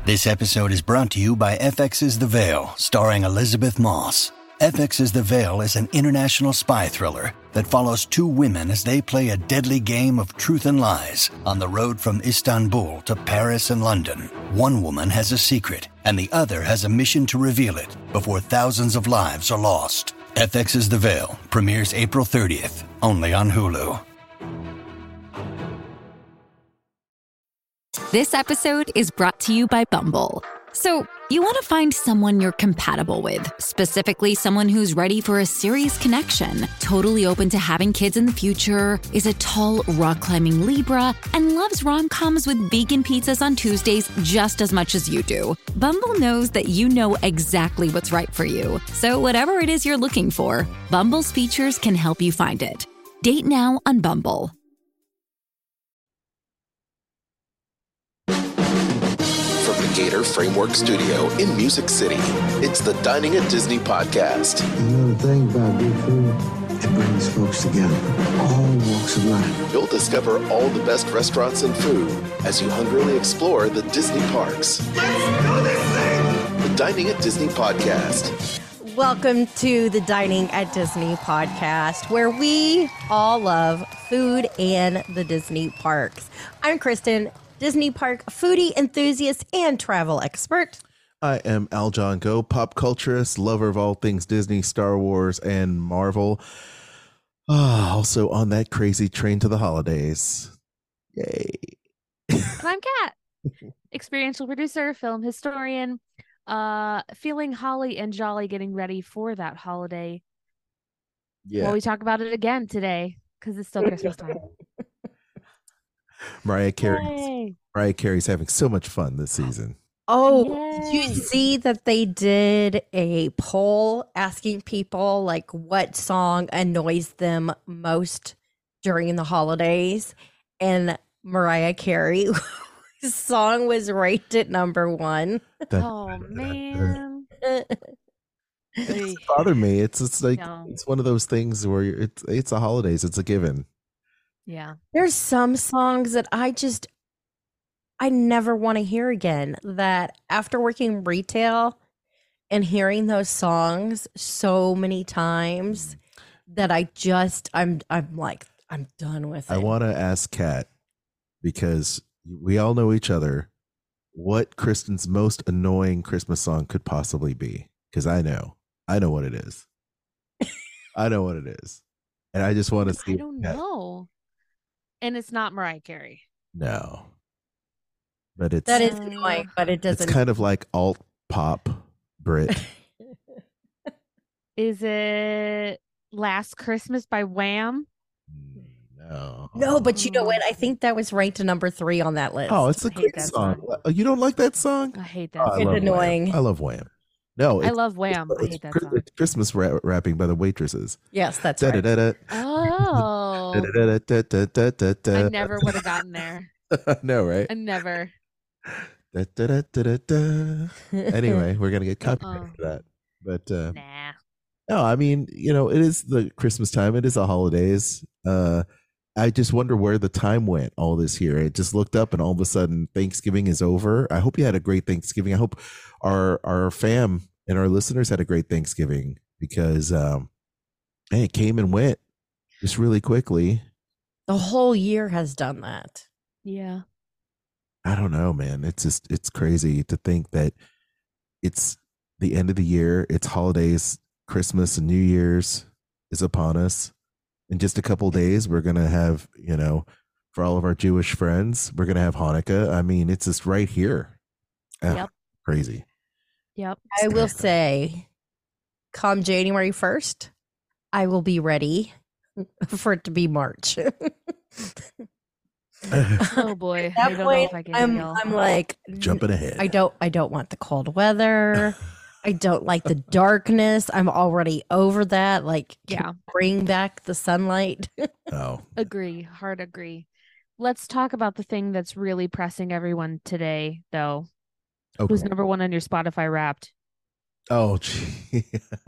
This episode is brought to you by FX's The Veil, starring Elizabeth Moss. FX's The Veil is an international spy thriller that follows two women as they play a deadly game of truth and lies on the road from Istanbul to Paris and London. One woman has a secret, and the other has a mission to reveal it before thousands of lives are lost. FX's The Veil premieres April 30th, only on Hulu. This episode is brought to you by Bumble. So, you want to find someone you're compatible with, specifically someone who's ready for a serious connection, totally open to having kids in the future, is a tall, rock-climbing Libra, and loves rom-coms with vegan pizzas on Tuesdays just as much as you do. Bumble knows that you know exactly what's right for you. So whatever it is you're looking for, Bumble's features can help you find it. Date now on Bumble. Gator Framework Studio in Music City. It's the Dining at Disney podcast. You know the thing about good food, it brings folks together, all walks of life. You'll discover all the best restaurants and food as you hungrily explore the Disney parks. Let's do this thing! The Dining at Disney podcast. Welcome to the Dining at Disney podcast, where we all love food and the Disney parks. I'm Kristen, Disney park foodie enthusiast and travel expert. I am Al John Go, pop culturist, lover of all things Disney, Star Wars, and Marvel. Also on that crazy train to the holidays. Yay. I'm Kat, experiential producer, film historian, feeling holly and jolly getting ready for that holiday. Yeah. Well, we talk about it again today because it's still Christmas time. Mariah Carey's having so much fun this season. Oh, did you see that they did a poll asking people like what song annoys them most during the holidays? And Mariah Carey's song was rated number one. Oh man. It doesn't bother me. It's like it's one of those things where it's the holidays, it's a given. Yeah. There's some songs that I never want to hear again, that after working retail and hearing those songs so many times that I'm like, I'm done with it. I want to ask Kat, because we all know each other, what Kristen's most annoying Christmas song could possibly be. Because I know what it is. I know what it is. And I just want to see. I don't know. And it's not Mariah Carey. No. But that is annoying, but it doesn't. It's kind of like alt pop Brit. Is it Last Christmas by Wham? No, but you know what? I think that was ranked to number 3 on that list. Oh, it's a great song. You don't like that song? I hate that song. It's annoying. Wham. I love Wham. No, I love Wham. I hate that song. It's Christmas rapping by the Waitresses. Yes, that's right. Oh. I never would have gotten there. No, right? I never. Anyway, we're going to get copyrighted for that. But nah. No, I mean, it is the Christmas time. It is the holidays. I just wonder where the time went all this year. I just looked up and all of a sudden Thanksgiving is over. I hope you had a great Thanksgiving. I hope our fam and our listeners had a great Thanksgiving, because it came and went just really quickly. The whole year has done that. Yeah. I don't know, man. It's crazy to think that it's the end of the year. It's holidays, Christmas and New Year's is upon us. In just a couple days, we're going to have, for all of our Jewish friends, we're going to have Hanukkah. I mean, it's just right here. Yep. Crazy. Yep. I will say, come January 1st, I will be ready for it to be March. Oh boy. At that point, I'm like jumping ahead. I don't want the cold weather. I don't like the darkness. I'm already over that. Like, yeah, bring back the sunlight. Oh, hard agree. Let's talk about the thing that's really pressing everyone today, though. Okay. Who's number 1 on your Spotify Wrapped? Oh, gee.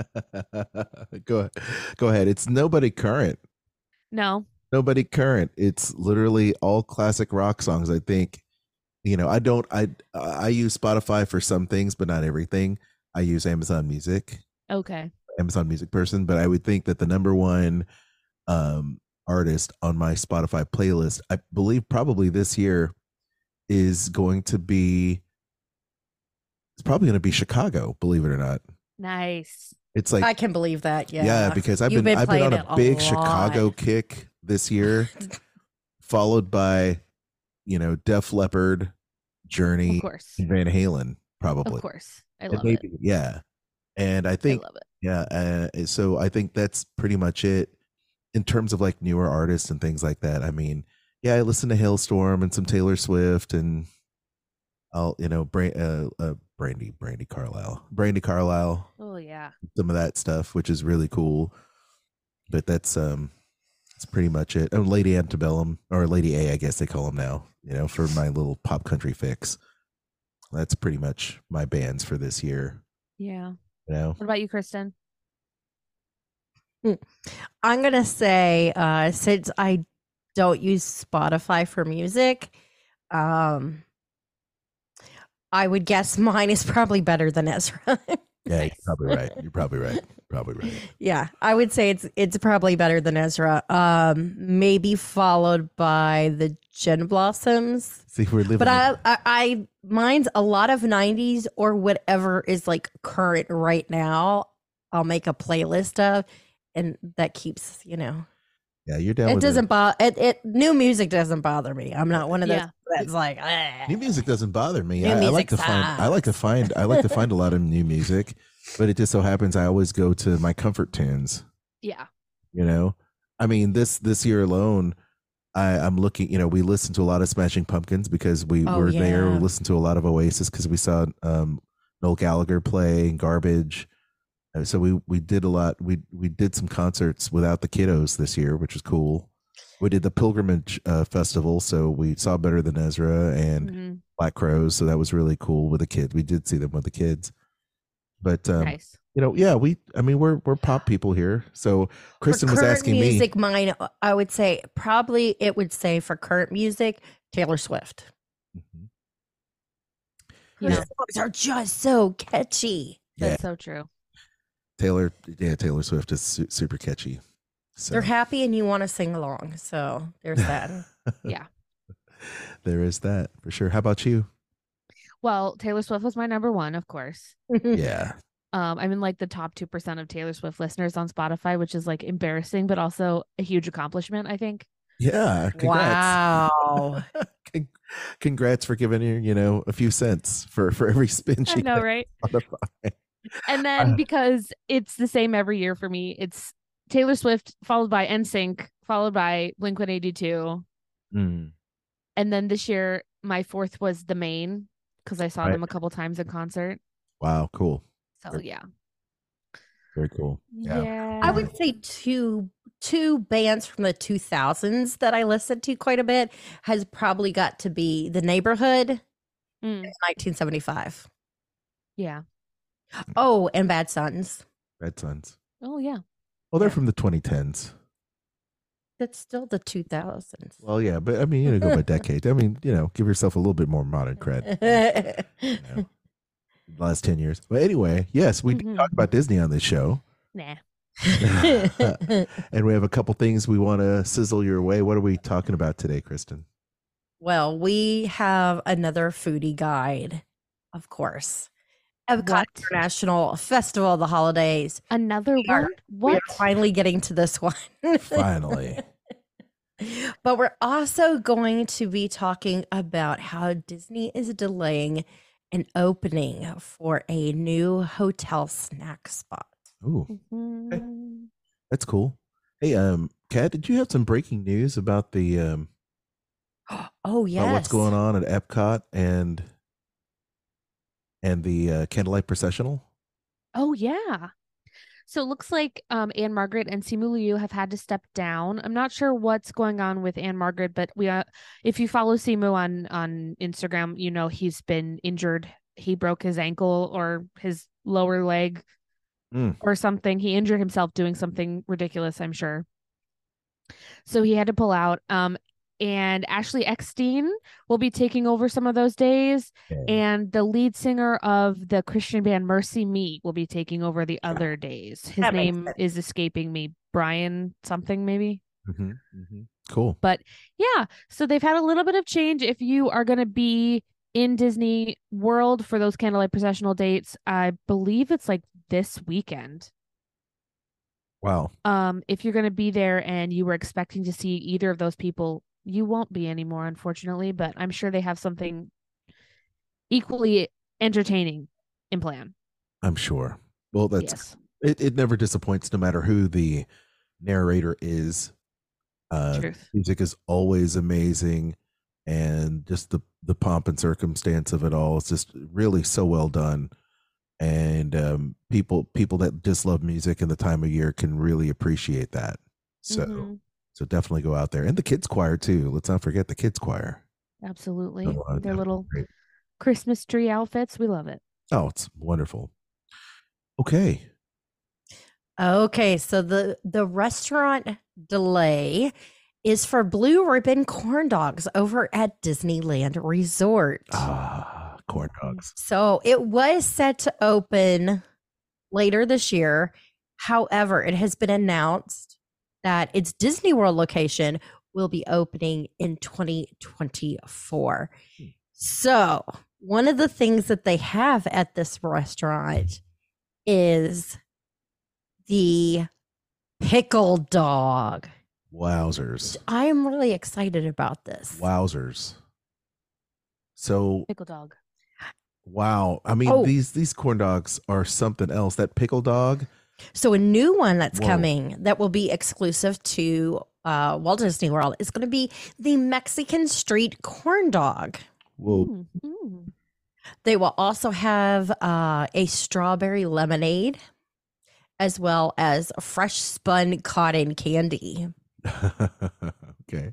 Go ahead. It's nobody current. No. Nobody current. It's literally all classic rock songs, I think. I use Spotify for some things, but not everything. I use Amazon Music, Okay. Amazon Music person, but I would think that the number one artist on my Spotify playlist, I believe probably this year is going to be, it's probably going to be Chicago, believe it or not. Nice. It's like, I can believe that. Yeah. yeah, because I've You've been on playing a it big lot. Chicago kick this year, followed by, Def Leppard, Journey, Of course. and Van Halen, probably. Of course. I And love it. yeah. And I I think, love it. yeah, so I think that's pretty much it in terms of like newer artists and things like that. I mean, yeah, I listen to Hailstorm and some Taylor Swift, and I'll, Brandy Carlisle, Oh yeah. some of that stuff, which is really cool. But that's pretty much it. Oh, Lady Antebellum, or Lady A, I guess they call them now, for my little pop country fix. That's pretty much my bands for this year. Yeah. What about you, Kristen? I'm going to say, since I don't use Spotify for music, I would guess mine is probably better than Ezra. Yeah, you're probably right. Yeah, I would say it's probably better than Ezra. Maybe followed by the Gin Blossoms. See, we're living. But I mine's a lot of 90s or whatever is like current right now. I'll make a playlist of, and that keeps, Yeah, you're down. It with doesn't bother. It new music doesn't bother me. I'm not one of those Yeah. that's like New music doesn't bother me. New I like music to find. I like to find a lot of new music, but it just so happens I always go to my comfort tunes. Yeah. I mean, this year alone, I'm looking. We listened to a lot of Smashing Pumpkins because we were there. We yeah. listened to a lot of Oasis because we saw Noel Gallagher play and Garbage. So we did a lot. We did some concerts without the kiddos this year, which was cool. We did the Pilgrimage Festival, so we saw Better Than Ezra and Mm-hmm. Black Crows, so that was really cool with the kids. We did see them with the kids, but Nice. yeah, we're pop people here. So Kristen For was current asking music, me. mine I would say probably it would say for current music Taylor Swift. Mhm. Her Yeah. songs are just so catchy. Yeah, That's so true. Taylor Swift is super catchy. So They're happy and you want to sing along. So there's that. Yeah. there is that for sure. How about you? Well, Taylor Swift was my number one, of course. Yeah. I'm in like the top 2% of Taylor Swift listeners on Spotify, which is like embarrassing, but also a huge accomplishment, I think. Yeah. Congrats. Wow. Congrats for giving her, a few cents for every spin I she know, has right? on Spotify. And then because it's the same every year for me, it's Taylor Swift followed by NSYNC, followed by Blink-182. Mm. And then this year, my fourth was The Maine because I saw Right. them a couple times in concert. Wow, cool. So Very- yeah. Very cool. Yeah. I would say two bands from the 2000s that I listened to quite a bit has probably got to be The Neighborhood Mm, in 1975. yeah. Oh, and Bad Sons. Red Suns. Oh yeah. Well, they're Yeah. from the 2010s. That's still the 2000s. Well, yeah, but I mean, go by decade. I mean, give yourself a little bit more modern cred. The last 10 years. But anyway, yes, we did talk about Disney on this show. Nah. And we have a couple things we want to sizzle your way. What are we talking about today, Kristen? Well, we have another foodie guide, of course. Epcot What? International Festival of the Holidays. Another We are- one? We What? are finally getting to this one. Finally. But we're also going to be talking about how Disney is delaying an opening for a new hotel snack spot. Ooh, Mhm. that's cool. Hey, Kat, did you have some breaking news about the Oh, yes. about what's going on at Epcot and the Candlelight Processional? Oh yeah. So it looks like Anne Margaret and Simu Liu have had to step down. I'm not sure what's going on with Anne Margaret, but if you follow Simu on Instagram, he's been injured. He broke his ankle or his lower leg or something. He injured himself doing something ridiculous, I'm sure. So he had to pull out. and Ashley Eckstein will be taking over some of those days. And the lead singer of the Christian band Mercy Me will be taking over the other days. His That makes name sense. is escaping me. Brian something, maybe. Cool. But yeah, so they've had a little bit of change. If you are going to be in Disney World for those candlelight processional dates, I believe it's like this weekend. Wow. If you're going to be there and you were expecting to see either of those people, you won't be anymore, unfortunately, but I'm sure they have something equally entertaining in plan. I'm sure. Well, that's Yes. it never disappoints no matter who the narrator is. Truth. Music is always amazing, and just the pomp and circumstance of it all is just really so well done. And people that just love music and the time of year can really appreciate that. So so definitely go out there. And the kids choir too. Let's not forget the kids choir. Absolutely. So, Their definitely little great. Christmas tree outfits. We love it. Oh, it's wonderful. Okay. Okay, so the restaurant delay is for Blue Ribbon Corn Dogs over at Disneyland Resort. Corn dogs. So it was set to open later this year. However, it has been announced that its Disney World location will be opening in 2024. So one of the things that they have at this restaurant is the pickle dog. Wowzers. I am really excited about this. Wowzers. So Pickle dog. wow. I mean, Oh. these corn dogs are something else. That pickle dog. So a new one that's Whoa. coming that will be exclusive to Walt Disney World is going to be the Mexican street corn dog. Whoa. They will also have a strawberry lemonade as well as fresh spun cotton candy. Okay.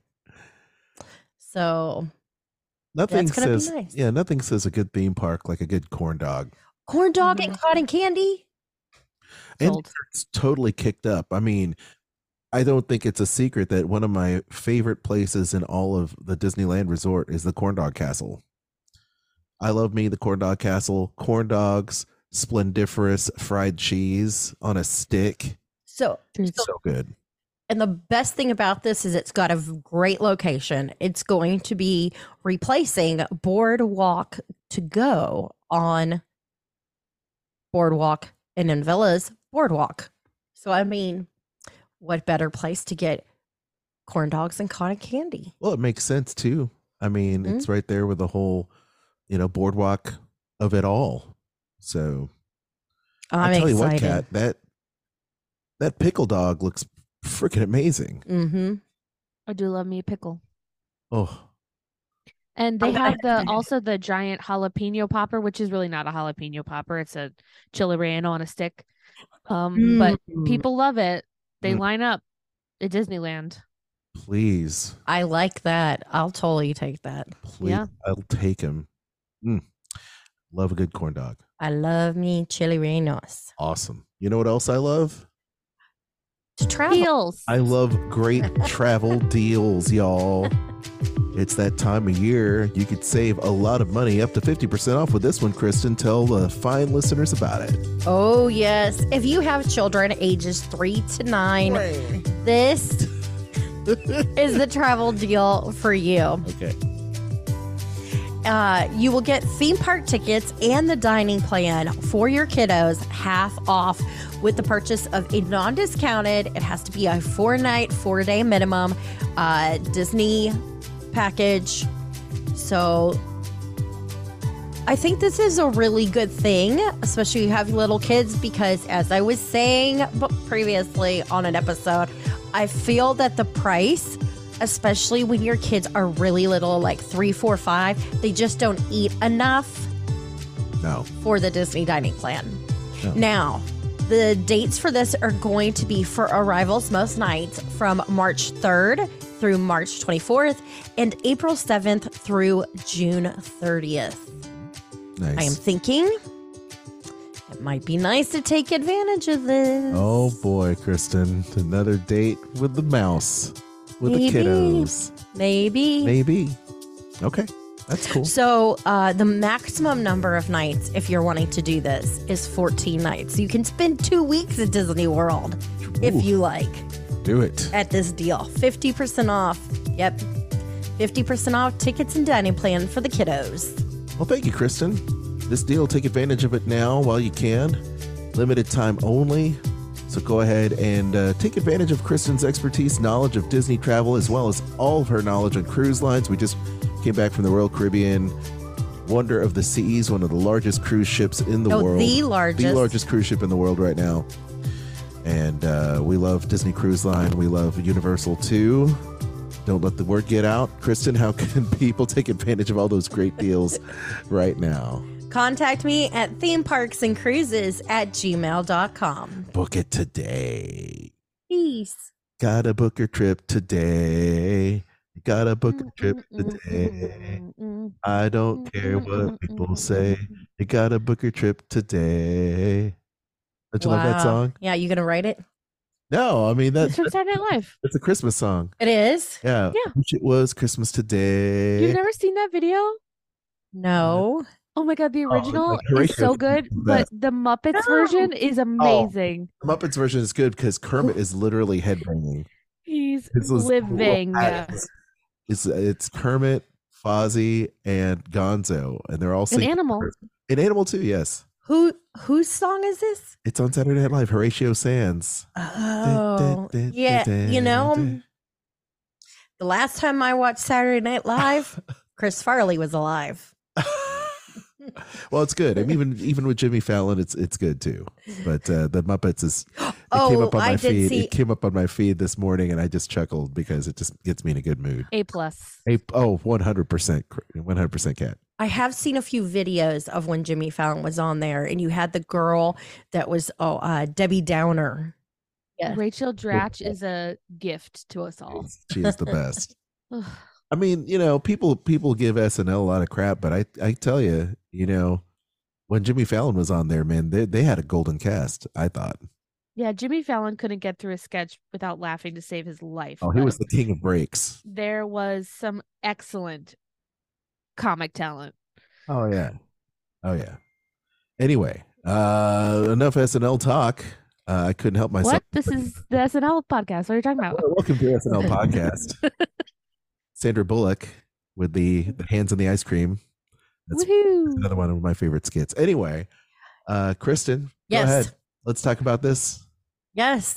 So Nothing That's gonna be says nice. yeah, nothing says a good theme park like a good corn dog. corn dog and cotton candy. And Sold. it's totally kicked up. I mean, I don't think it's a secret that one of my favorite places in all of the Disneyland Resort is the Corn Dog Castle. I love me the Corn Dog Castle. Corn dogs, splendiferous fried cheese on a stick. So So good. and the best thing about this is it's got a great location. It's going to be replacing Boardwalk to Go on Boardwalk and in Villas Boardwalk. So, I mean, what better place to get corn dogs and cotton candy? Well, it makes sense too. I mean, it's right there with the whole, boardwalk of it all. So I'm I'll tell you what, excited. Kat, that pickle dog looks freaking amazing. Mm-hmm. I do love me a pickle. Oh, And they I'm have gonna- also the giant jalapeno popper, which is really not a jalapeno popper. It's a chili relleno on a stick. But people love it. They Mm. line up at Disneyland. please. I like that. I'll totally take that. Please. Yeah. I'll take him. Love a good corn dog. I love me chili rellenos. Awesome. You know what else I love? To travel. Deals. I love great travel deals, y'all. It's that time of year. You could save a lot of money, up to 50% off with this one, Kristen. Tell the fine listeners about it. Oh, yes. If you have children ages 3 to 9, this is the travel deal for you. Okay. You will get theme park tickets and the dining plan for your kiddos half off with the purchase of a non-discounted, it has to be a 4-night, 4-day minimum Disney package. So I think this is a really good thing, especially if you have little kids, because as I was saying previously on an episode, I feel that the price, especially when your kids are really little, like 3, 4, 5, they just don't eat enough No. for the Disney dining plan. No. Now, the dates for this are going to be for arrivals most nights from March 3rd through March 24th and April 7th through June 30th. Nice. I am thinking it might be nice to take advantage of this. Oh boy, Kristen. Another date with the mouse. With Maybe. the kiddos. Maybe. Okay. That's cool. So the maximum number of nights, if you're wanting to do this, is 14 nights. You can spend 2 weeks at Disney World if you like. Do it. At this deal. 50% off. Yep. 50% off tickets and dining plan for the kiddos. Well, thank you, Kristen. This deal, take advantage of it now while you can. Limited time only. So go ahead and take advantage of Kristen's expertise, knowledge of Disney travel, as well as all of her knowledge on cruise lines. We just came back from the Royal Caribbean. Wonder of the Seas, one of the largest cruise ships in the world. The largest cruise ship in the world right now. And we love Disney Cruise Line. We love Universal too. Don't let the word get out. Kristen, how can people take advantage of all those great deals right now? Contact me at themeparksandcruises@gmail.com. Book it today. Peace. Gotta book your trip today. Gotta book a trip today. I don't care what people say. You gotta book your trip today. Don't you love that song? Yeah, you gonna write it? No, I mean It's from Saturday Night Live. that's a Christmas song. It is? Yeah. Yeah. Wish it was Christmas today. You've never seen that video? No. Oh my god, the original like is Horatio so good, but the Muppets version is amazing. The Muppets version is good because Kermit is literally headbanging. He's It's those living. cool ads. It's Kermit, Fozzie, and Gonzo, and they're all An singing. animal. An animal too, yes. Whose song is this? It's on Saturday Night Live. Horatio Sands. Oh, yeah. You know, the last time I watched Saturday Night Live, Chris Farley was alive. Well, it's good. I mean, even with Jimmy Fallon, it's good too. But the Muppets came up on my feed. It came up on my feed this morning, and I just chuckled because it just gets me in a good mood. A+. 100%, Cat. I have seen a few videos of when Jimmy Fallon was on there, and you had the girl that was Debbie Downer. Yeah. Rachel Dratch is a gift to us all. She is the best. I mean, you know, people give SNL a lot of crap, but I tell you, you know, when Jimmy Fallon was on there, man, they had a golden cast, I thought. Yeah, Jimmy Fallon couldn't get through a sketch without laughing to save his life. Oh, he was the king of breaks. There was some excellent comic talent. Oh yeah. Anyway, enough SNL talk. I couldn't help myself. What? This is the SNL podcast. What are you talking about? Welcome to the SNL podcast. Sandra Bullock with the hands in the ice cream. That's another one of my favorite skits. Anyway, Kristen, Yes. go ahead. Let's talk about this. Yes.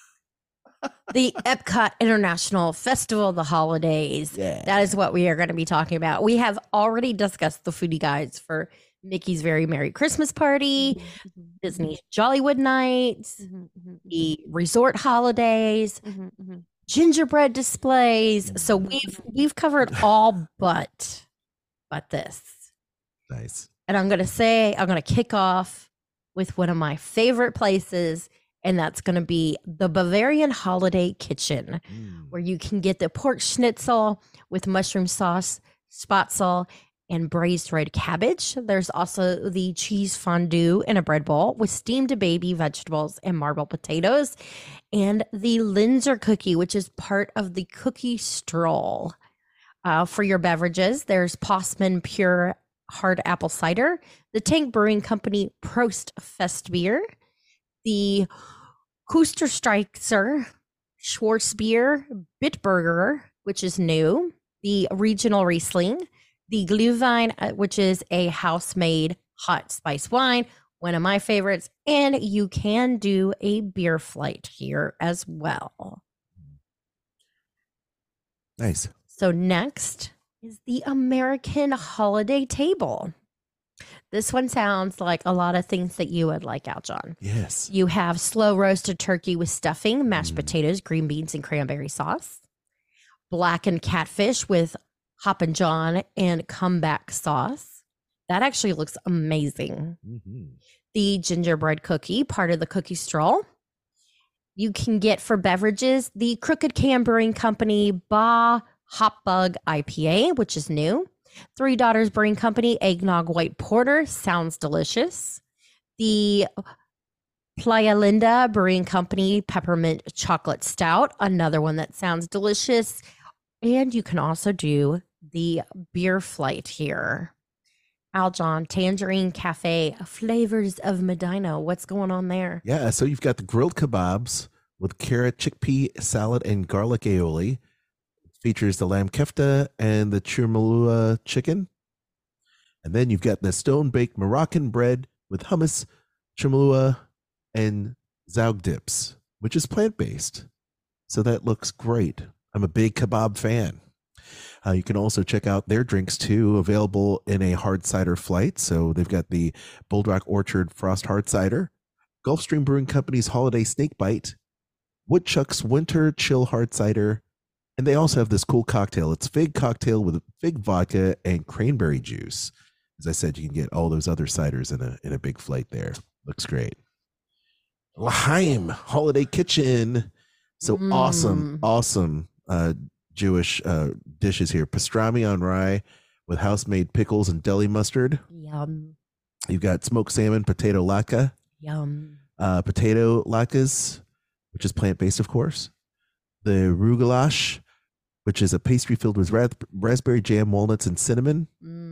The Epcot International Festival of the Holidays. Yeah. That is what we are going to be talking about. We have already discussed the foodie guides for Mickey's Very Merry Christmas Party, Disney's Jollywood Nights, the resort holidays, gingerbread displays. So we've covered all but this. Nice. And I'm going to kick off with one of my favorite places, and that's going to be the Bavarian Holiday Kitchen, where you can get the pork schnitzel with mushroom sauce, spatzel, and braised red cabbage. There's also the cheese fondue in a bread bowl with steamed baby vegetables and marbled potatoes, and the Linzer cookie, which is part of the cookie stroll. For your beverages, there's Postman Pure Hard Apple Cider, the Tank Brewing Company Prost Fest Beer, the Kusterstreicher Schwarzbier Bitburger, which is new, the Regional Riesling, the Glühwein, which is a house-made hot spice wine, one of my favorites, and you can do a beer flight here as well. Nice. So next is the American Holiday Table. This one sounds like a lot of things that you would like out, John. Yes. You have slow roasted turkey with stuffing, mashed potatoes, green beans, and cranberry sauce. Blackened catfish with Hoppin' John and comeback sauce. That actually looks amazing. The gingerbread cookie, part of the cookie stroll. You can get for beverages the Crooked Can Brewing Company Ba Hop Bug IPA, which is new. Three Daughters Brewing Company Eggnog White Porter, sounds delicious. The Playa Linda Brewing Company Peppermint Chocolate Stout, another one that sounds delicious. And you can also do the beer flight here. Aljon, Tangerine Cafe, flavors of Medina. What's going on there? Yeah, so you've got the grilled kebabs with carrot, chickpea salad, and garlic aioli. Features the lamb kefta and the churmalua chicken. And then you've got the stone-baked Moroccan bread with hummus, churmalua, and zoug dips, which is plant-based. So that looks great. I'm a big kebab fan. You can also check out their drinks too, available in a hard cider flight. So they've got the Bold Rock Orchard Frost Hard Cider, Gulfstream Brewing Company's Holiday Snake Bite, Woodchuck's Winter Chill Hard Cider, and they also have this cool cocktail. It's fig cocktail with fig vodka and cranberry juice. As I said, you can get all those other ciders in a big flight there. Looks great. L'Chaim Holiday Kitchen. So awesome Jewish dishes here. Pastrami on rye with house-made pickles and deli mustard. Yum. You've got smoked salmon, potato latke. Yum. Potato latkes, which is plant-based, of course. The rougalash, which is a pastry filled with raspberry jam, walnuts, and cinnamon.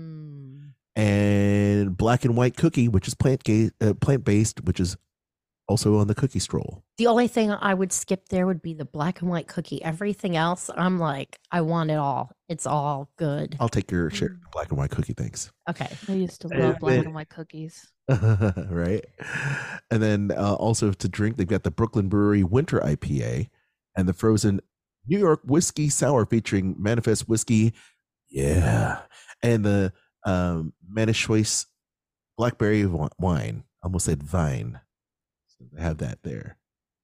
And black and white cookie, which is plant-based, which is also on the cookie stroll. The only thing I would skip there would be the black and white cookie. Everything else, I'm like, I want it all. It's all good. I'll take your share of black and white cookie, thanks. Okay. I used to love black and white cookies. Right. And then also to drink, they've got the Brooklyn Brewery Winter IPA and the frozen New York Whiskey Sour featuring Manifest Whiskey. Yeah. And the Manischewitz Blackberry Wine. Almost said vine. So they have that there.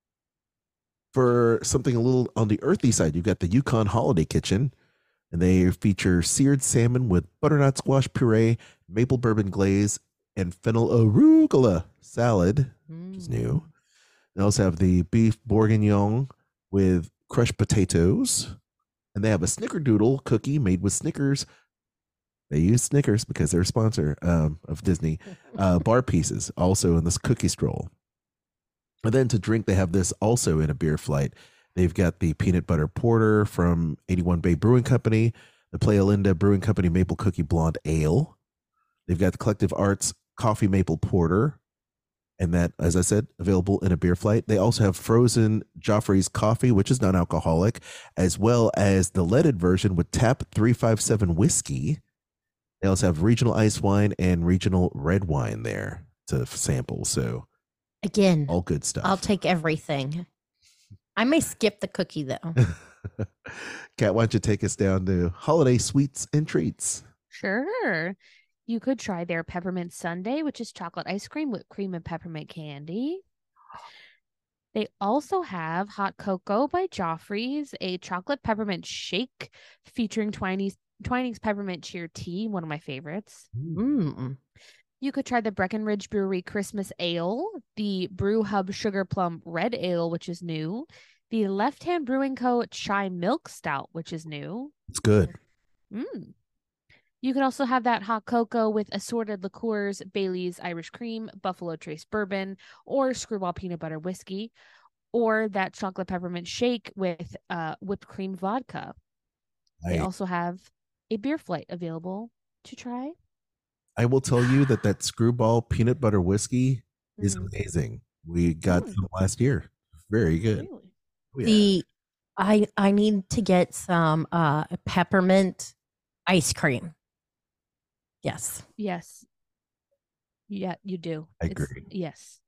For something a little on the earthy side, you've got the Yukon Holiday Kitchen, and they feature seared salmon with butternut squash puree, maple bourbon glaze, and fennel arugula salad, which is new. They also have the beef bourguignon with crushed potatoes, and they have a snickerdoodle cookie made with Snickers. They use Snickers because they're a sponsor of Disney. Bar pieces also in this cookie stroll. And then to drink, they have this also in a beer flight. They've got the peanut butter porter from 81 Bay Brewing Company, the Playa Linda Brewing Company Maple Cookie Blonde Ale. They've got the Collective Arts Coffee Maple Porter, and that, as I said, available in a beer flight. They also have frozen Joffrey's Coffee, which is non-alcoholic, as well as the leaded version with Tap 357 whiskey. They also have regional ice wine and regional red wine there to sample. So again, all good stuff. I'll take everything. I may skip the cookie though. Kat, why don't you take us down to holiday sweets and treats? Sure. You could try their peppermint sundae, which is chocolate ice cream with cream and peppermint candy. They also have hot cocoa by Joffrey's, a chocolate peppermint shake featuring Twinings peppermint cheer tea, one of my favorites. You could try the Breckenridge Brewery Christmas Ale, the Brew Hub Sugar Plum Red Ale, which is new, the Left Hand Brewing Co. Chai Milk Stout, which is new. It's good. You could also have that hot cocoa with assorted liqueurs, Bailey's Irish Cream, Buffalo Trace Bourbon, or Screwball Peanut Butter Whiskey, or that chocolate peppermint shake with whipped cream vodka. They also have a beer flight available to try. I will tell you that Screwball Peanut Butter Whiskey is amazing. We got some last year. Very good. Really? I need to get some peppermint ice cream. Yes. Yeah, you do. I agree. Yes.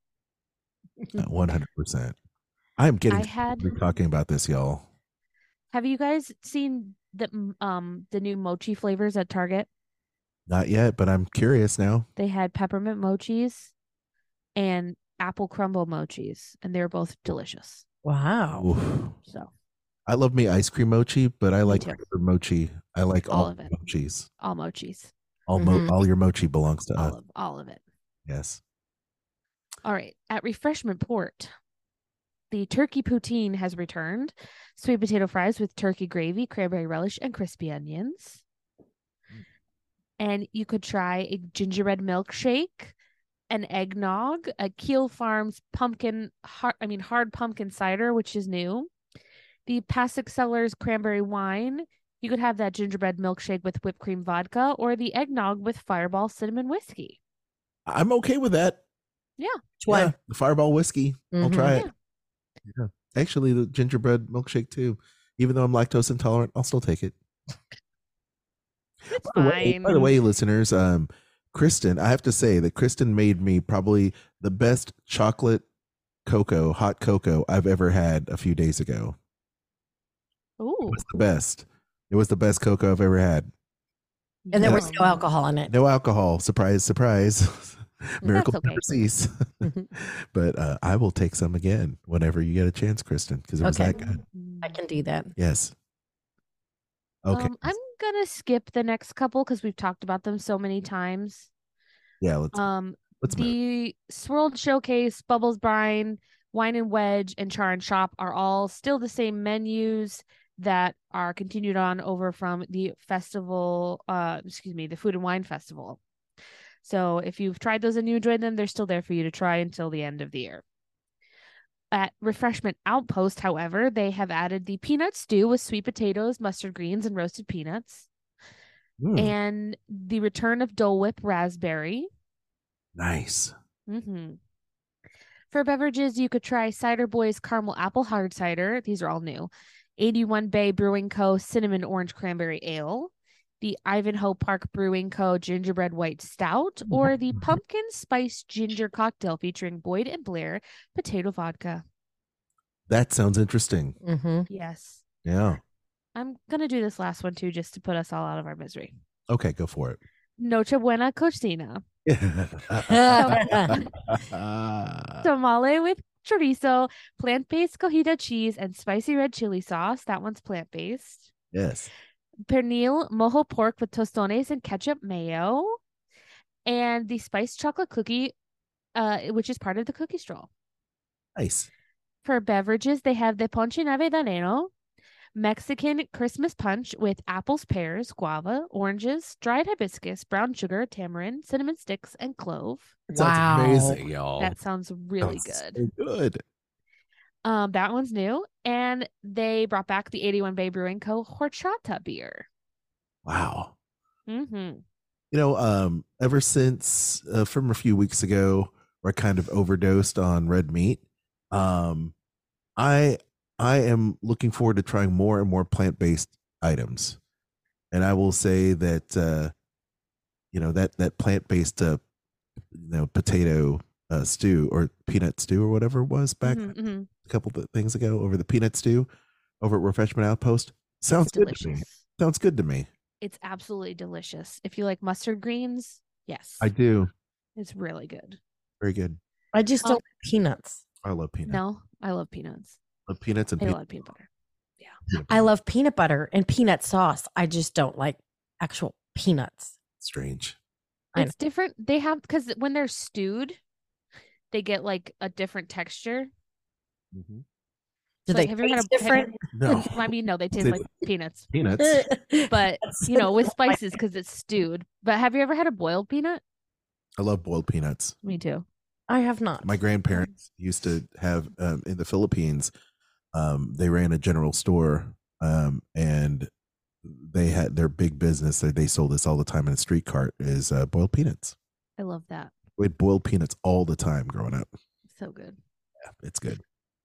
100%. I'm getting we're talking about this, y'all. Have you guys seen the new mochi flavors at Target? Not yet, but I'm curious now. They had peppermint mochis and apple crumble mochis, and they're both delicious. Wow. Oof. So I love me ice cream mochi, but I like regular mochi. I like all of it. Mochis. All mochis. All your mochi belongs to us. All of it. Yes. All right. At Refreshment Port, the turkey poutine has returned. Sweet potato fries with turkey gravy, cranberry relish, and crispy onions. And you could try a gingerbread milkshake, an eggnog, a Keel Farms hard pumpkin cider, which is new. The Pasek Cellars cranberry wine, You could have that gingerbread milkshake with whipped cream vodka or the eggnog with Fireball cinnamon whiskey. I'm okay with that. Yeah. Which one? Yeah, the Fireball whiskey. I'll Mhm. try it. Yeah. Actually, the gingerbread milkshake too. Even though I'm lactose intolerant, I'll still take it. It's By the fine. way, listeners, Kristen, I have to say that Kristen made me probably the best chocolate cocoa, hot cocoa I've ever had a few days ago. It Ooh. was the best. It was the best cocoa I've ever had. And there was Yum. no alcohol in it. No alcohol. Surprise, surprise. Miracle okay. never cease. Mhm. But I will take some again whenever you get a chance, Kristen, because it was Okay. that good. I can do that. Yes. Okay. I'm gonna skip the next couple because we've talked about them so many times. Yeah, let's move. The Swirled Showcase, Bubbles Brine, Wine and Wedge, and Char and Shop are all still the same menus that are continued on over from the festival, the Food and Wine Festival. So if you've tried those and you enjoyed them, they're still there for you to try until the end of the year. At Refreshment Outpost, however, they have added the peanut stew with sweet potatoes, mustard greens, and roasted peanuts, and the return of Dole Whip Raspberry. Nice. Mm-hmm. For beverages, you could try Cider Boys Caramel Apple Hard Cider. These are all new. 81 Bay Brewing Co. Cinnamon Orange Cranberry Ale. The Ivanhoe Park Brewing Co. Gingerbread White Stout. Or the Pumpkin Spice Ginger Cocktail featuring Boyd and Blair Potato Vodka. That sounds interesting. Mm-hmm. Yes. Yeah. I'm going to do this last one too, just to put us all out of our misery. Okay, go for it. Noche Buena Cocina. Tamale with chorizo, plant-based cojita cheese, and spicy red chili sauce. That one's plant-based. Yes. Pernil mojo pork with tostones and ketchup mayo. And the spiced chocolate cookie, which is part of the cookie stroll. Nice. For beverages, they have the Ponche Navideño, Mexican Christmas punch with apples, pears, guava, oranges, dried hibiscus, brown sugar, tamarind, cinnamon sticks, and clove. That sounds Wow. amazing, y'all. That sounds really Sounds good. so good. That one's new, and they brought back the 81 Bay Brewing Co. Horchata beer. Wow. Mm-hmm. You know, ever since from a few weeks ago, where I kind of overdosed on red meat, I am looking forward to trying more and more plant-based items. And I will say that that plant-based potato stew or peanut stew or whatever it was back a couple of things ago, over the peanut stew over at Refreshment Outpost, sounds It's good to me. delicious. Sounds good to me. It's absolutely delicious. If you like mustard greens, yes. I do. It's really good. Very good. I just don't like peanuts. I love peanuts. No, I love peanuts. Love peanuts and I peanut love peanut butter. I love peanut butter and peanut sauce. I just don't like actual peanuts. Strange. I It's different. They have, because when they're stewed, they get like a different texture. Mhm. Do Like, they have you ever had taste different? No. I mean, no, they taste They- like peanuts, Peanuts. but with spices because it's stewed. But have you ever had a boiled peanut? I love boiled peanuts. Me too. I have not. My grandparents used to have in the Philippines. They ran a general store, and they had their big business. They sold this all the time in a street cart. Is boiled peanuts. I love that. We had boiled peanuts all the time growing up. So good. Yeah, it's good.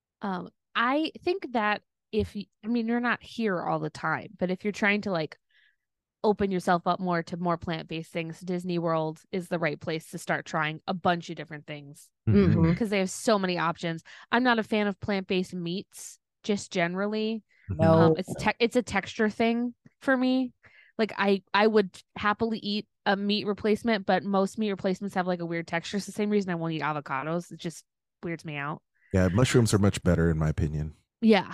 I think that you're not here all the time, but if you're trying to like open yourself up more to more plant-based things, Disney World is the right place to start trying a bunch of different things Mhm. because they have so many options. I'm not a fan of plant-based meats, just generally. No. It's a texture thing for me. Like I would happily eat a meat replacement, but most meat replacements have like a weird texture. It's the same reason I won't eat avocados. It just weirds me out. Yeah, mushrooms are much better in my opinion. Yeah.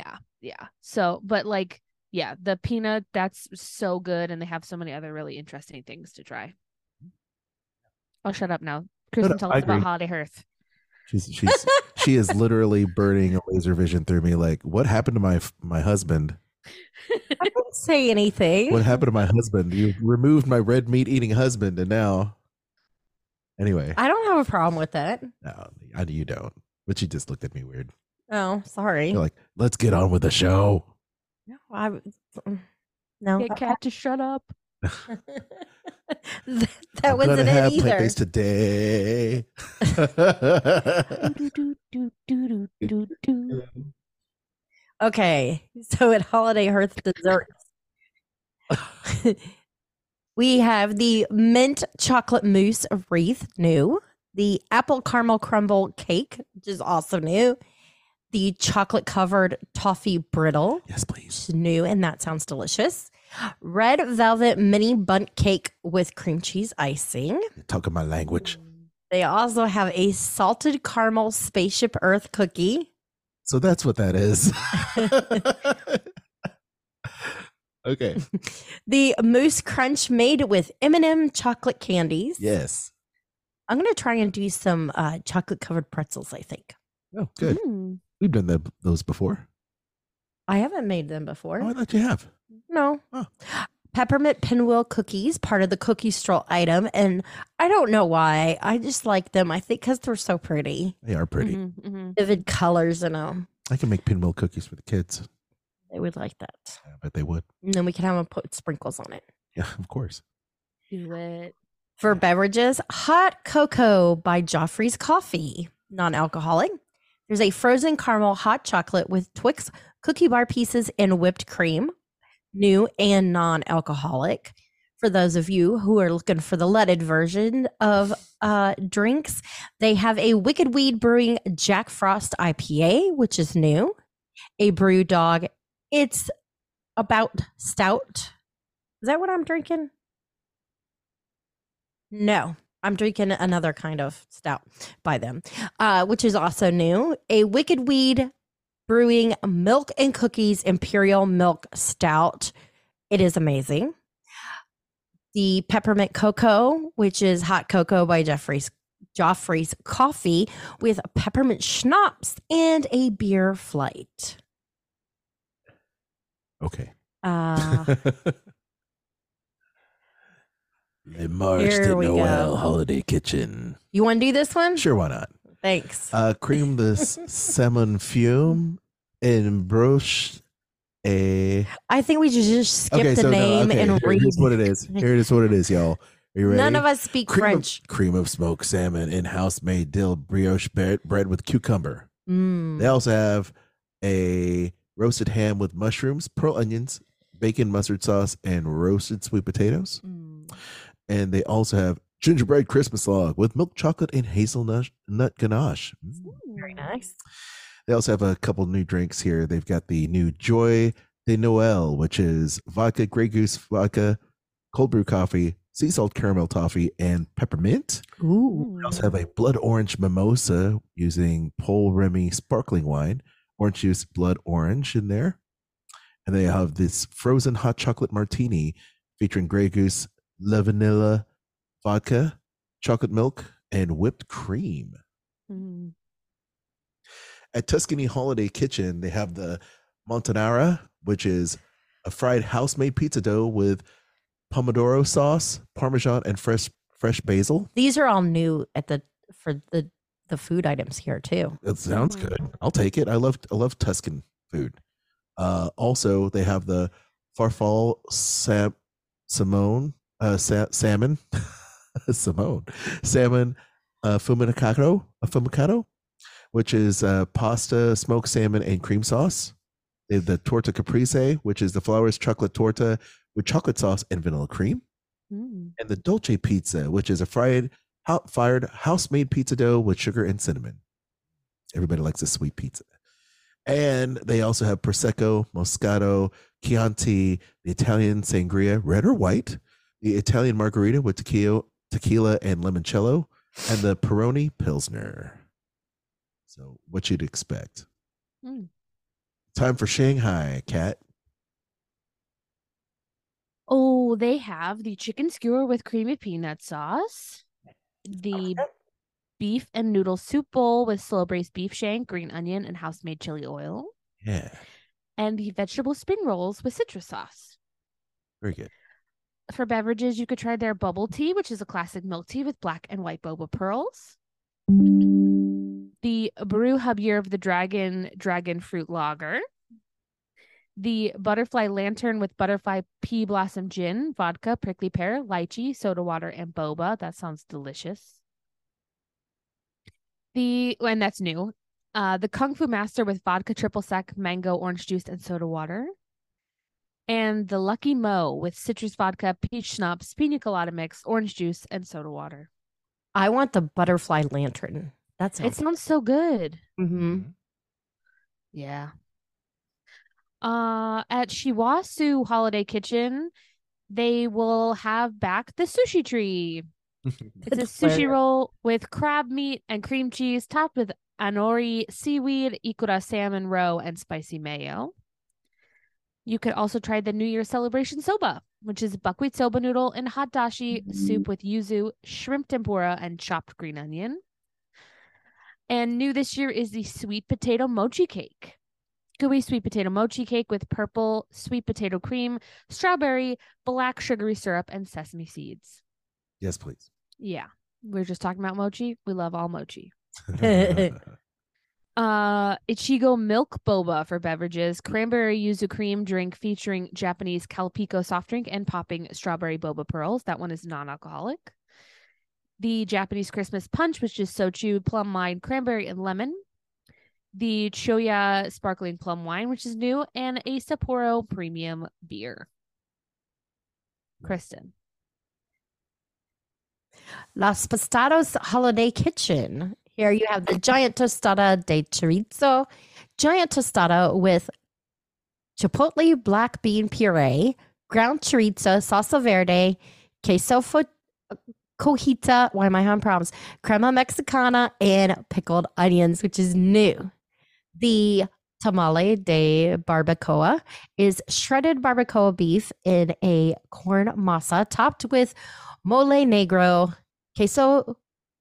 So, but like, yeah, the peanut, that's so good, and they have so many other really interesting things to try. I'll shut up now. Kristen, tell I us about agree. Holiday Hearth. She is literally burning a laser vision through me. Like, what happened to my husband? I didn't say anything. What happened to my husband? You removed my red meat eating husband, and now. Anyway, I don't have a problem with that. no, you don't. But she just looked at me weird. Oh, sorry. You're like, let's get on with the show. No, No, Get Cat to shut up. that I'm wasn't gonna it have either. plant-based today. Do, do, do, do, do, do. Okay, so at Holiday Hearth Desserts, we have the mint chocolate mousse wreath, new. The apple caramel crumble cake, which is also new. The chocolate covered toffee brittle, Yes, which please. is new, and that sounds delicious. Red velvet mini bundt cake with cream cheese icing. You're talking my language. They also have a salted caramel spaceship Earth cookie. So that's what that is. Okay. The mousse crunch made with M&M chocolate candies. Yes. I'm going to try and do some chocolate covered pretzels, I think. Oh, good. Mm. We've done those before. I haven't made them before. Oh, I thought you have. No. Oh. Peppermint pinwheel cookies, part of the cookie stroll item. And I don't know why. I just like them. I think because they're so pretty. They are pretty. Mhm, mhm. Vivid colors in them. I can make pinwheel cookies for the kids. They would like that. I bet they would. And then we can have them put sprinkles on it. Yeah, of course. Do it. For beverages, hot cocoa by Joffrey's Coffee, non-alcoholic. There's a frozen caramel hot chocolate with Twix cookie bar pieces and whipped cream, new and non-alcoholic. For those of you who are looking for the leaded version of drinks, they have a Wicked Weed Brewing Jack Frost IPA, which is new. A Brew Dog. It's about stout. Is that what I'm drinking? No, I'm drinking another kind of stout by them, which is also new. A Wicked Weed Brewing Milk and Cookies Imperial Milk Stout. It is amazing. The Peppermint Cocoa, which is hot cocoa by Joffrey's Coffee with peppermint schnapps and a beer flight. Okay. Uh, Le Marche Here de we Noël go. Holiday Kitchen. you want to do this one? Sure, why not? Thanks. Cream the salmon fume and broche a. I think we should just skip the name and read. Here's what it is. Here is what it is, y'all. Are you ready? None of us speak French. Cream of smoked salmon and house-made dill brioche bread with cucumber. Mm. They also have a roasted ham with mushrooms, pearl onions, bacon, mustard sauce, and roasted sweet potatoes. Mm. And they also have gingerbread Christmas log with milk chocolate and hazelnut ganache. Very nice. They also have a couple new drinks here. They've got the new Joy de Noël, which is vodka, Grey Goose vodka, cold brew coffee, sea salt caramel toffee, and peppermint. Ooh. They also have a blood orange mimosa using Paul Remy sparkling wine, orange juice, blood orange in there. And they have this frozen hot chocolate martini featuring Grey Goose, La Vanilla, vodka, chocolate milk, and whipped cream. Mm. At Tuscany Holiday Kitchen, they have the Montanara, which is a fried house-made pizza dough with pomodoro sauce, parmesan, and fresh basil. These are all new for the food items here too. It sounds good. I'll take it. I love Tuscan food. Also, they have the farfalle salmon salmon fumicato, which is pasta, smoked salmon, and cream sauce. They have the torta caprese, which is the flowers chocolate torta with chocolate sauce and vanilla cream. Mm. And the dolce pizza, which is a fired house-made pizza dough with sugar and cinnamon. Everybody likes a sweet pizza. And they also have Prosecco, Moscato, Chianti, the Italian Sangria, red or white, the Italian Margarita with tequila and limoncello, and the Peroni Pilsner. So what you'd expect. Mm. Time for Shanghai, Kat. Oh, they have the chicken skewer with creamy peanut sauce, the beef and noodle soup bowl with slow braised beef shank, green onion, and house made chili oil, Yeah, and the vegetable spring rolls with citrus sauce. very good. For beverages, you could try their bubble tea, which is a classic milk tea with black and white boba pearls. The Brew Hub Year of the Dragon fruit lager. The butterfly lantern with butterfly pea blossom gin, vodka, prickly pear, lychee, soda water, and boba. That sounds delicious. And that's new. The Kung Fu Master with vodka, triple sec, mango, orange juice, and soda water. And the Lucky Mo with citrus vodka, peach schnapps, pina colada mix, orange juice, and soda water. I want the butterfly lantern. It sounds so good. Mm-hmm. Yeah. At Shiwasu Holiday Kitchen, they will have back the sushi tree. It's a sushi roll with crab meat and cream cheese topped with anori seaweed, ikura salmon roe, and spicy mayo. You could also try the New Year celebration soba, which is buckwheat soba noodle and hot dashi soup with yuzu, shrimp tempura, and chopped green onion. And new this year is the sweet potato mochi cake. Gooey sweet potato mochi cake with purple sweet potato cream, strawberry, black sugary syrup, and sesame seeds. Yes, please. Yeah. We were just talking about mochi. We love all mochi. Ichigo milk boba for beverages, cranberry yuzu cream drink featuring Japanese Calpico soft drink and popping strawberry boba pearls. That one is non-alcoholic. The Japanese Christmas punch, which is sochu, plum wine, cranberry, and lemon. The Choya sparkling plum wine, which is new, and a Sapporo premium beer. Kristen. Los Tostados Holiday Kitchen. Here you have the giant tostada de chorizo, giant tostada with chipotle black bean puree, ground chorizo, salsa verde, queso cojita, why am I having problems? Crema mexicana, and pickled onions, which is new. The tamale de barbacoa is shredded barbacoa beef in a corn masa topped with mole negro, queso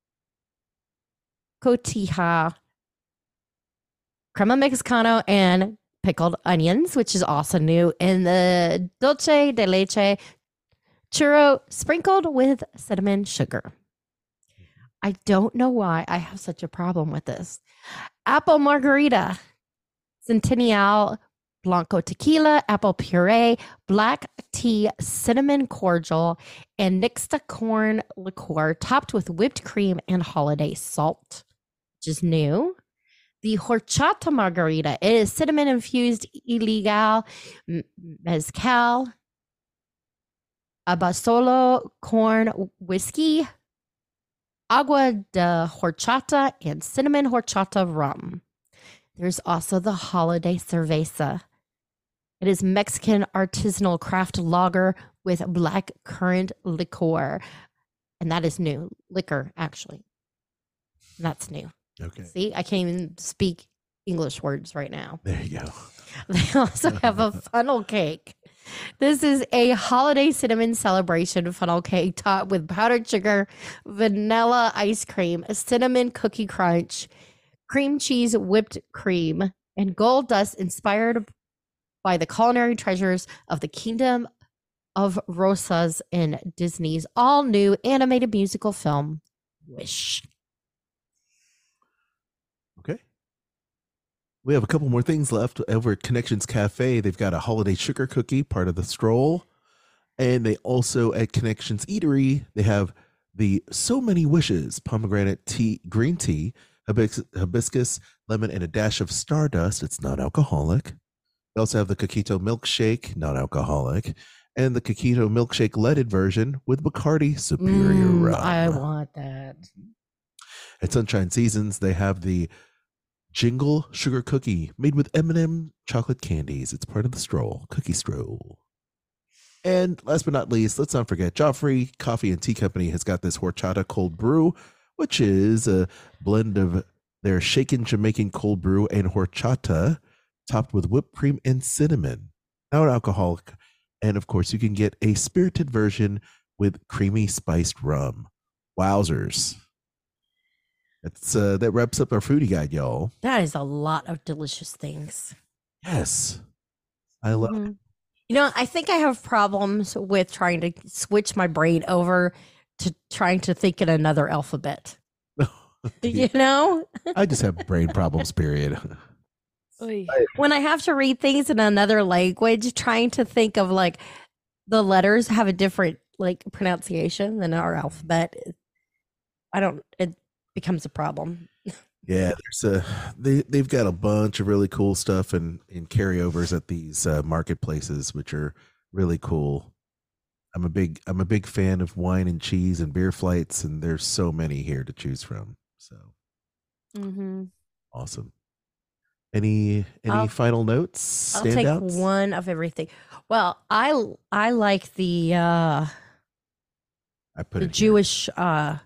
cotija, crema mexicano, and pickled onions, which is also new. And the dulce de leche churro sprinkled with cinnamon sugar. I don't know why I have such a problem with this. Apple margarita, Centennial Blanco tequila, apple puree, black tea, cinnamon cordial, and Nixta corn liqueur topped with whipped cream and holiday salt, which is new. The horchata margarita is cinnamon infused illegal mezcal, abasolo corn whiskey, agua de horchata, and cinnamon horchata rum. There's also the holiday cerveza. It is Mexican artisanal craft lager with black currant liqueur. And that is new. Liquor, actually. That's new. Okay. See, I can't even speak English words right now. There you go. They also have a funnel cake. This is a holiday cinnamon celebration funnel cake topped with powdered sugar, vanilla ice cream, cinnamon cookie crunch, cream cheese whipped cream, and gold dust inspired by the culinary treasures of the Kingdom of Rosas in Disney's all-new animated musical film, Wish. Okay. We have a couple more things left over at Connections Cafe. They've got a holiday sugar cookie, part of the stroll. And they also, at Connections Eatery, they have the So Many Wishes pomegranate tea, green tea, hibiscus, lemon, and a dash of stardust. It's non-alcoholic. They also have the Coquito milkshake, non-alcoholic, and the Coquito milkshake leaded version with Bacardi Superior Rum. I want that. At Sunshine Seasons, they have the Jingle Sugar Cookie made with M&M chocolate candies. It's part of the stroll, cookie stroll. And last but not least, let's not forget, Joffrey Coffee and Tea Company has got this horchata cold brew, which is a blend of their shaken Jamaican cold brew and horchata topped with whipped cream and cinnamon, non-alcoholic. And of course, you can get a spirited version with creamy spiced rum. Wowzers. That wraps up our foodie guide, y'all. That is a lot of delicious things. Yes. I love it. You know, I think I have problems with trying to switch my brain over to trying to think in another alphabet. You know? I just have brain problems, period. Oy. When I have to read things in another language, trying to think of like the letters have a different like pronunciation than our alphabet. It becomes a problem. Yeah, they've got a bunch of really cool stuff in carryovers at these marketplaces, which are really cool. I'm a big fan of wine and cheese and beer flights, and there's so many here to choose from. So awesome. Any final notes? I'll take one of everything. Well, I like the I put the it here. Jewish There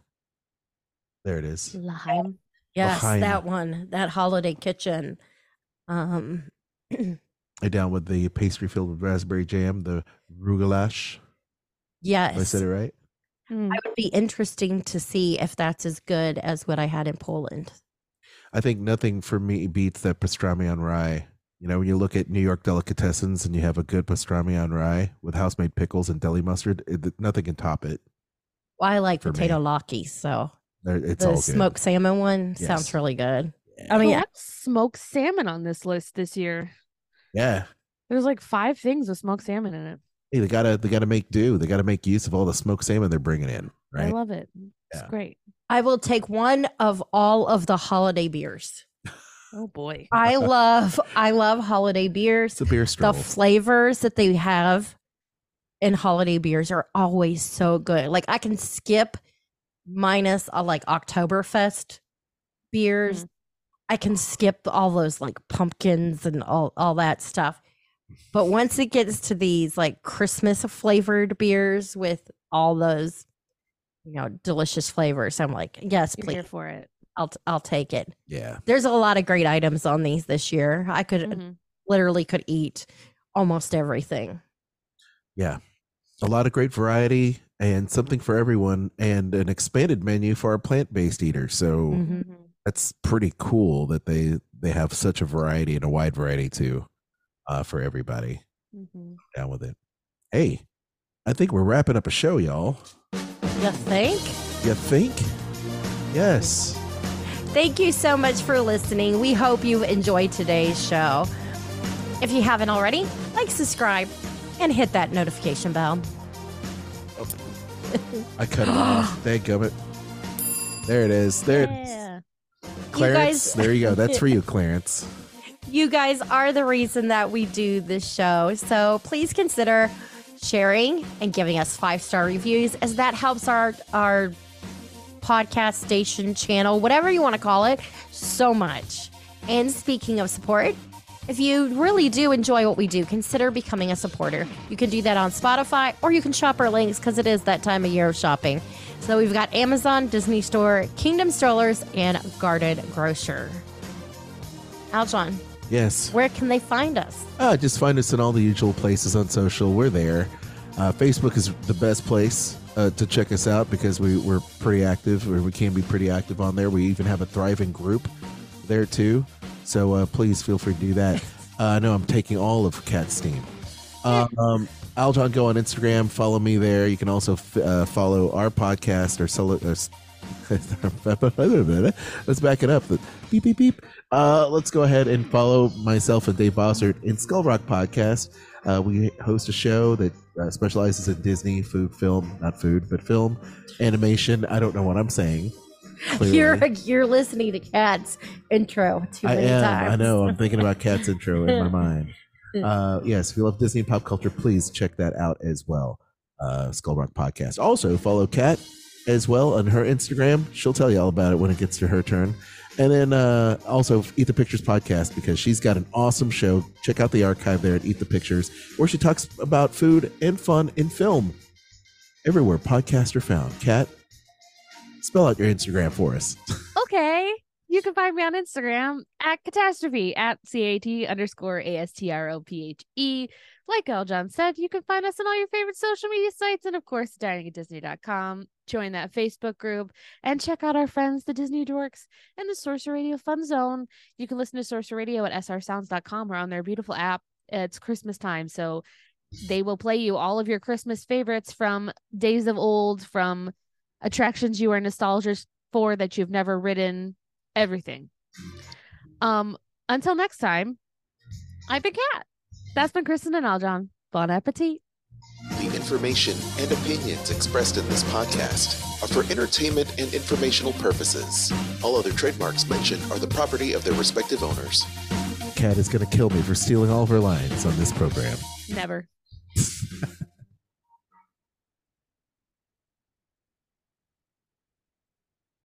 it is. L'chaim. yes, L'chaim. that one, that holiday kitchen. I down with the pastry filled with raspberry jam, the rugalash. Yes. I said it right. Mm. It would be interesting to see if that's as good as what I had in Poland. I think nothing for me beats that pastrami on rye. You know, when you look at New York delicatessens and you have a good pastrami on rye with house-made pickles and deli mustard, nothing can top it. Well, I like For potato me. lakis, so It's the all good. smoked salmon one Yes. sounds really good. Yeah. I mean, We have smoked salmon on this list this year. Yeah. There's like 5 things with smoked salmon in it. Hey, they gotta make do. They gotta make use of all the smoked salmon they're bringing in, I right? love it. It's Yeah. great. I will take one of all of the holiday beers. Oh boy. I love holiday beers. It's a beer The stroll. flavors that they have in holiday beers are always so good. Like I can skip minus like Oktoberfest beers. I can skip all those like pumpkins and all that stuff. But once it gets to these like Christmas flavored beers with all those, delicious flavors, I'm like, yes, You're please, here for it. I'll take it. Yeah. There's a lot of great items on these this year. I could Mhm. literally could eat almost everything. Yeah. A lot of great variety and something for everyone and an expanded menu for our plant-based eaters. So Mhm. Mhm. that's pretty cool that they have such a variety and a wide variety too for everybody. Mhm. Down with it. Hey, I think we're wrapping up a show, y'all. You think? You think? Yes. Thank you so much for listening. We hope you've enjoyed today's show. If you haven't already, like, subscribe, and hit that notification bell. I cut it off. Dadgummit. There it is. There it is. Yeah. Clarence. There you go. That's for you, Clarence. You guys are the reason that we do this show. So please consider sharing and giving us 5-star reviews, as that helps our podcast station, channel, whatever you want to call it, so much. And speaking of support, if you really do enjoy what we do, consider becoming a supporter. You can do that on Spotify, or you can shop our links because it is that time of year of shopping. So we've got Amazon, Disney Store, Kingdom Strollers, and Guarded Grocer. Aljon, Yes. where can they find us? Just find us in all the usual places on social. We're there. Facebook is the best place to check us out because we're pretty active, or we can be pretty active on there. We even have a thriving group there too. So please feel free to do that. I know I'm taking all of Cat's steam. Aljon, go on Instagram. Follow me there. You can also follow our podcast let's back it up. Beep, beep, beep. Let's go ahead and follow myself and Dave Bossert in Skull Rock Podcast. We host a show that specializes in Disney film, animation. I don't know what I'm saying. Clearly. You're listening to Cat's intro too many times. I know. I'm thinking about Cat's intro in my mind. Yes, if you love Disney and pop culture, please check that out as well. Skull Rock Podcast. Also, follow Cat as well on her Instagram. She'll tell you all about it when it gets to her turn. And then also Eat the Pictures Podcast, because she's got an awesome show. Check out the archive there at Eat the Pictures, where she talks about food and fun in film. Everywhere podcasts are found. Cat, spell out your Instagram for us. Okay. You can find me on Instagram at Catastrophe, at CAT_ASTROPHE. Like Aljon said, you can find us on all your favorite social media sites, and of course, diningatdisney.com. Join that Facebook group and check out our friends, the Disney Dorks and the Sorcerer Radio Fun Zone. You can listen to Sorcerer Radio at srsounds.com or on their beautiful app. It's Christmas time, so they will play you all of your Christmas favorites from days of old, from attractions you are nostalgic for that you've never ridden, everything. Until next time, I've been Kat. That's been Kristen and Aljon. Bon appetit. The information and opinions expressed in this podcast are for entertainment and informational purposes. All other trademarks mentioned are the property of their respective owners. Kat is going to kill me for stealing all of her lines on this program. Never.